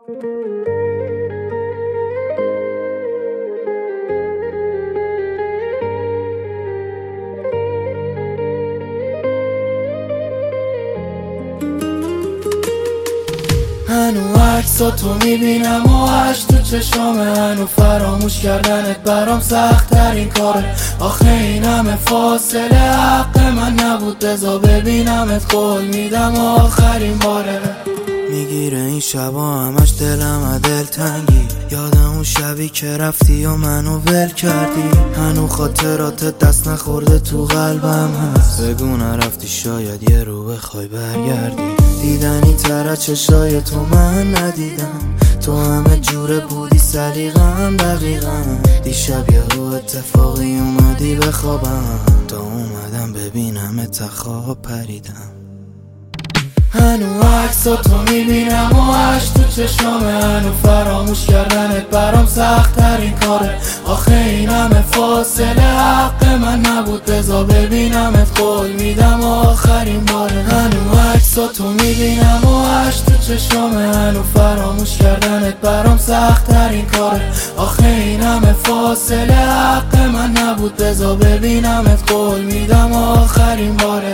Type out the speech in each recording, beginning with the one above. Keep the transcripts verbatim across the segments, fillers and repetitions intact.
هنو عکسا تو میبینم و عشق تو چشامه، هنو فراموش کردنت برام سخت ترین کاره. آخه این همه فاصله حق من نبود، بذار ببینمت قول میدم آخرین باره. میگیره این شبا همش دلم دلتنگی، یادم اون شبی که رفتی و منو ول کردی. هنو خاطرات دست نخورده تو قلبم هست، بگو نرفتی شاید یه رو بخوای برگردی. دیدنی تر چشای تو من ندیدم، تو همه جوره بودی سلیقه‌ام دقیقا. دیشب یهو اتفاقی اومدی بخوابم، تا اومدم ببینم اتخاب پریدم. هنو عکسا تو میبینم و عشق تو چشامه، هنو فراموش کردنت برام سخت ترین کاره. آخه این همه فاصله حق من نبود، بذار ببینمت قول میدم آخرین باره. هنو عکسا تو میبینم و عشق تو چشامه، هنو فراموش کردنت برام سخت ترین کاره. آخه این همه فاصله حق من نبود، بذار ببینمت قول میدم آخرین باره.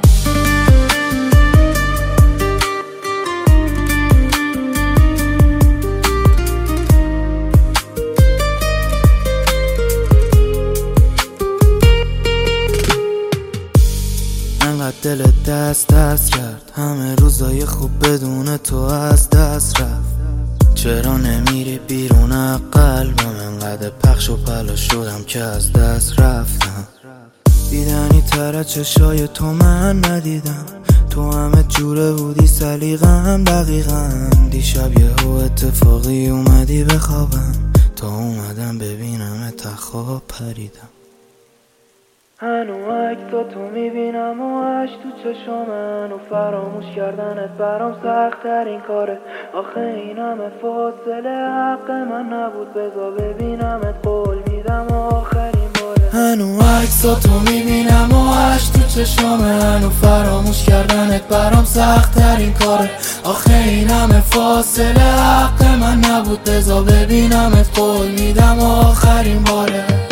دل دست دست کرد، همه روزای خوب بدون تو از دست رفت. چرا نمیری بیرون قلبم، انقدر پخش و پلا شدم که از دست رفتم. دیدنی تر چشای تو من ندیدم، تو همه جوره بودی سلیقه‌ام دقیقا. دیشب یهو اتفاقی اومدی بخوابم، تا اومدم ببینم اتخاب پریدم. هنو عکسا تو میبینم و عشق تو چشامه، هنو فراموش کردنت برام سخت ترین کاره. آخه این همه فاصله حق من نبود، بذار ببینمت قول میدم آخرین باره. هنو عکسا تو میبینم و عشق تو چشامه، هنو فراموش کردنت برام سخت ترین کاره. آخه این همه فاصله حق من نبود، بذار ببینمت قول میدم آخرین باره.